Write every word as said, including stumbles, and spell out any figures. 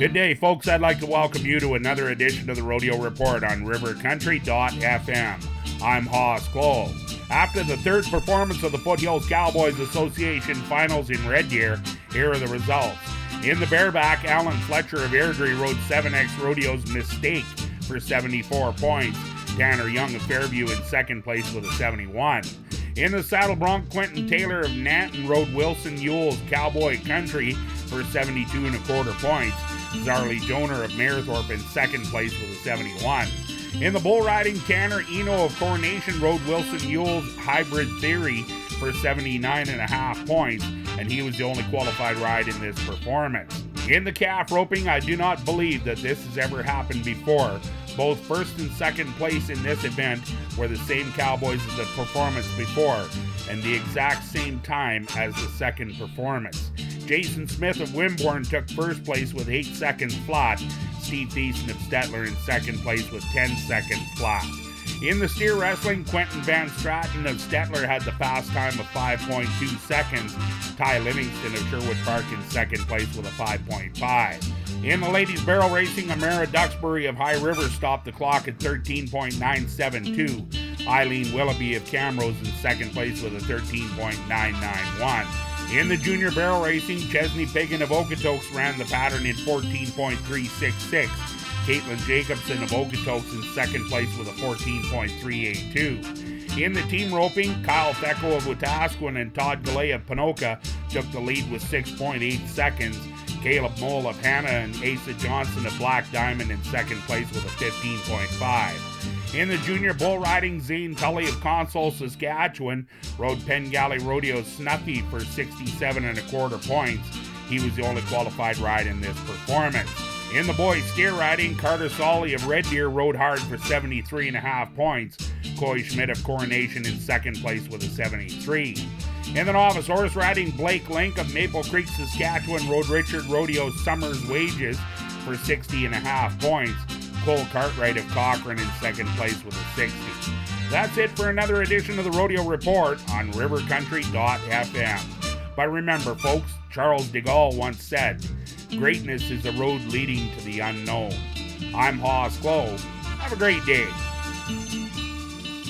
Good day, folks. I'd like to welcome you to another edition of the Rodeo Report on river country dot f m. I'm Hoss Clow. After the third performance of the Foothills Cowboys Association Finals in Red Deer, here are the results. In the bareback, Alan Fletcher of Airdrie rode seven X Rodeo's Mistake for seventy-four points. Tanner Young of Fairview in second place with a seventy-one. In the saddle bronc, Quentin Taylor of Nanton rode Wilson Yule's Cowboy Country for seventy-two and a quarter points. Zarly Joner of Mayerthorpe in second place with a seventy-one. In the bull riding, Tanner Eno of Coronation rode Wilson Yule's Hybrid Theory for seventy-nine and a half points, and he was the only qualified ride in this performance. In the calf roping, I do not believe that this has ever happened before. Both first and second place in this event were the same Cowboys as the performance before, and the exact same time as the second performance. Jason Smith of Wimborne took first place with eight seconds flat. Steve Thiessen of Stettler in second place with ten seconds flat. In the steer wrestling, Quentin Van Straten of Stettler had the fast time of five point two seconds. Ty Livingston of Sherwood Park in second place with a five point five. In the ladies barrel racing, Amara Duxbury of High River stopped the clock at thirteen point nine seven two. Eileen Willoughby of Camrose in second place with a thirteen point nine nine one. In the junior barrel racing, Chesney Pagan of Okotoks ran the pattern in fourteen point three six six. Caitlin Jacobson of Okotoks in second place with a fourteen point three eight two. In the team roping, Kyle Thecko of Wetaskiwin and Todd Galley of Panoka took the lead with six point eight seconds. Caleb Mole of Hannah and Asa Johnson of Black Diamond in second place with a fifteen point five. In the junior bull riding, Zane Tully of Console, Saskatchewan rode Penn Galley Rodeo's Snuffy for sixty-seven and a quarter points. He was the only qualified ride in this performance. In the boys steer riding, Carter Solly of Red Deer rode hard for seventy-three and a half points. Coy Schmidt of Coronation in second place with a seventy-three. In the novice horse riding, Blake Link of Maple Creek, Saskatchewan rode Richard Rodeo's Summer's Wages for sixty and a half points. Cole Cartwright of Cochrane in second place with a sixty. That's it for another edition of the Rodeo Report on river country dot f m. But remember, folks, Charles de Gaulle once said, "Greatness is a road leading to the unknown." I'm Hoss Clow. Have a great day.